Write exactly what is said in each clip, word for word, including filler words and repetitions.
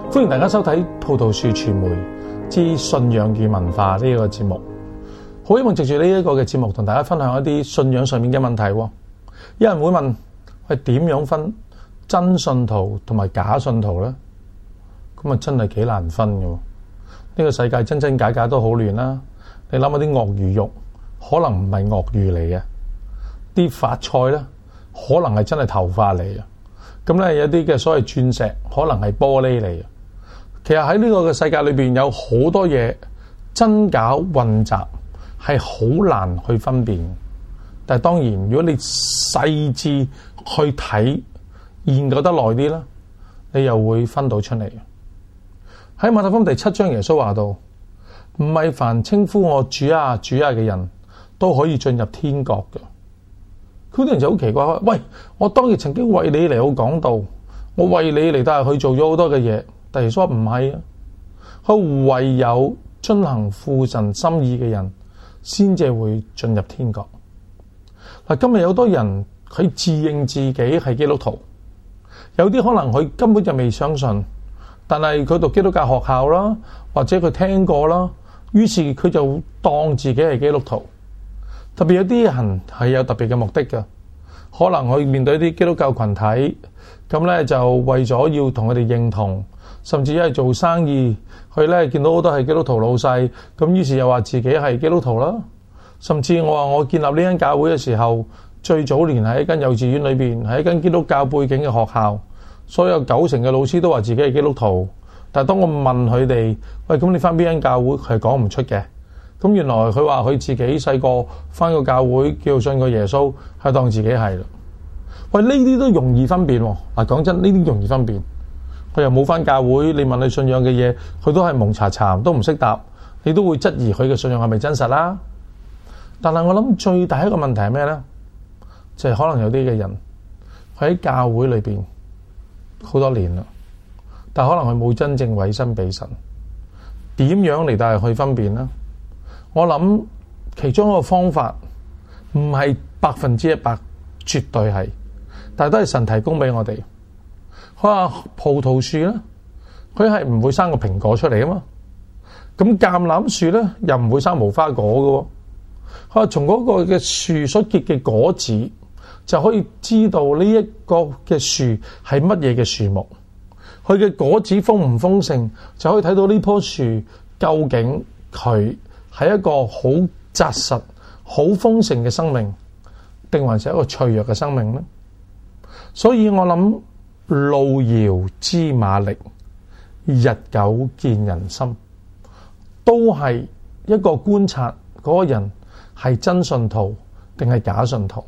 歡迎大家收睇葡萄樹傳媒之信仰與文化呢個節目。好希望藉住呢一個嘅節目同大家分享一啲信仰上面嘅問題。有人會問，係點樣分真信徒同埋假信徒呢？咁啊真係幾難分嘅。呢個世界真真假假都好亂啦。你諗下啲鱷魚肉可能唔係鱷魚嚟嘅，啲髮菜咧可能係真係頭髮嚟嘅。咁咧有啲嘅所謂鑽石可能係玻璃嚟嘅。其實喺呢個嘅世界裏邊有好多嘢真假混雜，係好難去分辨。但係當然，如果你細緻去睇、研究得耐啲啦，你又會分到出嚟。喺馬太福音第七章，耶穌話到：唔係凡稱呼我主啊主啊嘅人都可以進入天國嘅。佢啲人就好奇怪，喂，我當日曾經為你嚟到講道，我為你嚟到去做咗好多嘅嘢。但耶穌話唔係啊，佢唯有遵行父神心意嘅人，先至會進入天國。嗱，今日有好多人佢自認自己係基督徒，有啲可能佢根本就未相信，但係佢讀基督教學校啦，或者佢聽過啦，於是佢就當自己係基督徒。特別有啲人係有特別嘅目的嘅，可能佢面對一啲基督教群體，咁咧就為咗要同佢哋認同。甚至一係做生意，佢咧見到好多係基督徒老細，咁於是又話自己係基督徒啦。甚至我話我建立呢間教會嘅時候，最早年喺一間幼稚園裏邊，係一間基督教背景嘅學校，所有九成嘅老師都話自己係基督徒。但係當我問佢哋，喂，咁你翻邊間教會？佢係講唔出嘅。咁原來佢話佢自己細個翻個教會，叫信個耶穌，係當自己係啦。喂，呢啲都容易分辨喎。嗱，講真，呢啲容易分辨。佢又冇返教會，你問佢信仰嘅嘢，佢都係蒙查查，都唔識答，你都會質疑佢嘅信仰係咪真實啦。但係我諗最大一個問題係咩咧？就係、是、可能有啲嘅人佢喺教會裏邊好多年啦，但係可能佢冇真正委身俾神。點樣嚟到去分辨呢？我諗其中一個方法唔係百分之一百，絕對係，但係都係神提供俾我哋。佢話葡萄樹咧，佢係唔會生個蘋果出嚟啊嘛。咁橄欖樹咧，又唔會生無花果嘅。佢話從嗰個嘅樹所結嘅果子，就可以知道呢一個嘅樹係乜嘢嘅樹木。佢嘅果子豐唔豐盛，就可以睇到呢棵樹究竟佢係一個好紮實、好豐盛嘅生命，定還是一個脆弱嘅生命咧？所以我諗。路遙知馬力，日久見人心，都係一個觀察嗰個人係真信徒定係假信徒。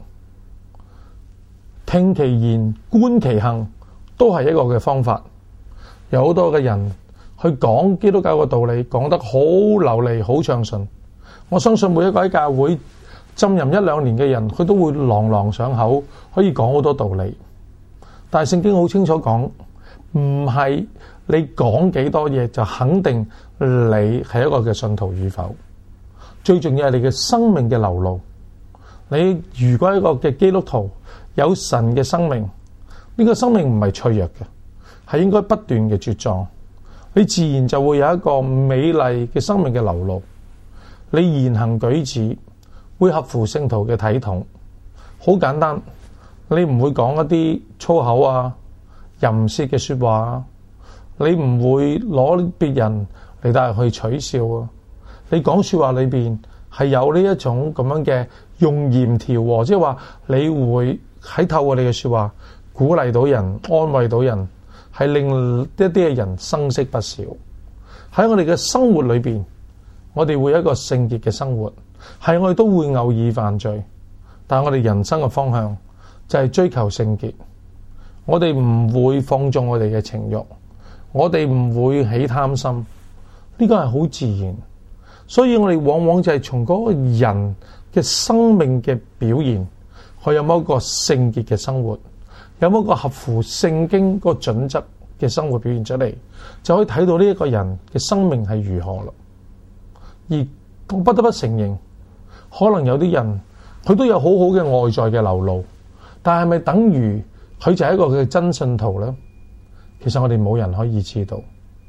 聽其言觀其行，都係一個嘅方法。有好多嘅人去講基督教嘅道理，講得好流利、好暢順。我相信每一個喺教會浸淫一兩年嘅人，佢都會朗朗上口，可以講好多道理。但係聖經好清楚講，唔係你講幾多嘢就肯定你係一個嘅信徒與否。最重要係你嘅生命嘅流露。你如果係一個嘅基督徒，有神嘅生命，呢個生命唔係脆弱嘅，係應該不斷嘅茁壯。你自然就會有一個美麗嘅生命嘅流露。你言行舉止會合乎聖徒嘅體統。好簡單。你唔會講一啲粗口啊、淫褻嘅說話啊，你唔會攞別人嚟到去取笑啊。你講說話裏邊係有呢一種咁樣嘅用鹽調和，即係話你會喺透過你嘅說話鼓勵到人、安慰到人，係令一啲嘅人生色不少。喺我哋嘅生活裏邊，我哋會有一個聖潔嘅生活，係我哋都會偶爾犯罪，但係我哋人生嘅方向就係追求聖潔，我哋唔會放縱我哋嘅情慾，我哋唔會起貪心，呢個係好自然。所以我哋往往就係從嗰個人嘅生命嘅表現，佢有冇一個聖潔嘅生活，有冇一個合乎聖經個準則嘅生活表現出嚟，就可以睇到呢一個人嘅生命係如何咯。而我不得不承認，可能有啲人佢都有好好嘅外在嘅流露，但係咪等於佢就係一個嘅真信徒咧？其實我哋冇人可以知道。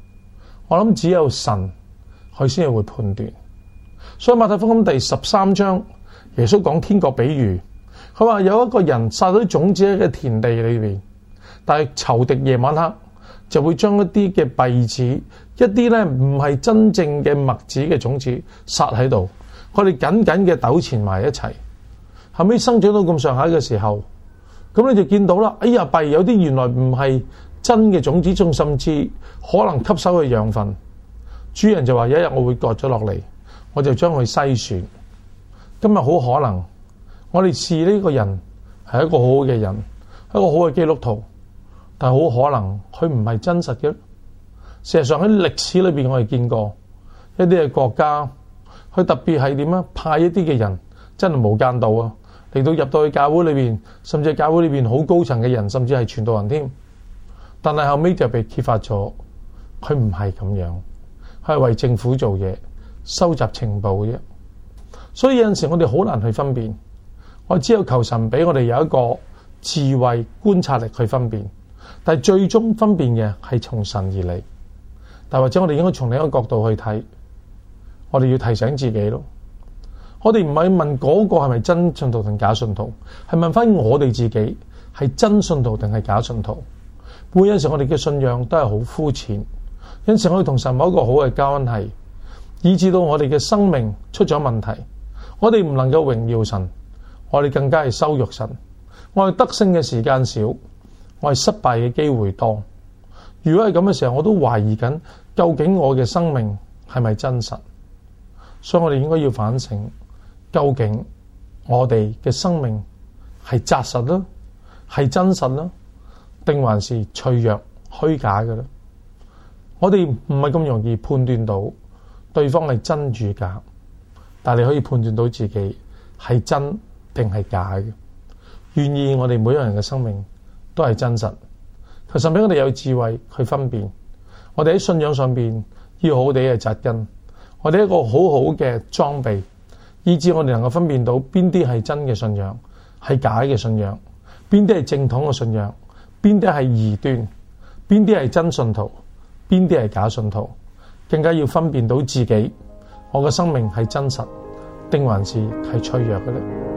我諗只有神佢先係會判斷。所以馬太福音第十三章，耶穌講天國比喻，佢話有一個人撒咗啲種子喺個田地裏邊，但係仇敵夜晚黑就會將一啲嘅稗子，一啲咧唔係真正嘅麥子嘅種子撒喺度，佢哋緊緊嘅糾纏埋一齊，後尾生長到咁上下嘅時候，咁你就見到啦，哎呀稗有啲原來唔係真嘅種子，仲甚至可能吸收嘅養分。主人就話有一日我會割咗落嚟，我就將佢篩選。今日好可能我哋視呢個人係一個好好嘅人，一個好嘅基督徒，但係好可能佢唔係真實嘅。事實上喺歷史裏邊我哋見過一啲嘅國家，佢特別係點啊，派一啲嘅人真係無間道啊，嚟到入到去教會裏邊，甚至係教會裏邊好高層嘅人，甚至係傳道人添。但係後尾就被揭發咗，佢唔係咁樣，佢係為政府做嘢，收集情報嘅啫。所以有陣時我哋好難去分辨，我只有求神俾我哋有一個智慧觀察力去分辨，但係最終分辨嘅係從神而嚟。但或者我哋應該從另一個角度去睇，我哋要提醒自己咯。我哋唔係問嗰個係咪真信徒定假信徒，係問翻我哋自己係真信徒定係假信徒。每有陣時我哋嘅信仰都係好膚淺，有陣時我哋同神某一個好嘅關係，以致到我哋嘅生命出咗問題，我哋唔能夠榮耀神，我哋更加係羞辱神。我哋得勝嘅時間少，我係失敗嘅機會多。如果係咁嘅時候，我都懷疑緊究竟我嘅生命係咪真實？所以我哋應該要反省，究竟我哋嘅生命係紮實啦，係真實啦，定還是脆弱虛假嘅咧？我哋唔係咁容易判斷到對方係真與假，但係你可以判斷到自己係真定係假嘅。願意我哋每一個人嘅生命都係真實，求神俾我哋有智慧去分辨。我哋喺信仰上邊要好好地嘅扎根，我哋一個好好嘅裝備，以致我哋能夠分辨到邊啲係真嘅信仰，係假嘅信仰，邊啲係正統嘅信仰，邊啲係異端，邊啲係真信徒，邊啲係假信徒。更加要分辨到自己，我嘅生命係真實定還是係脆弱嘅咧？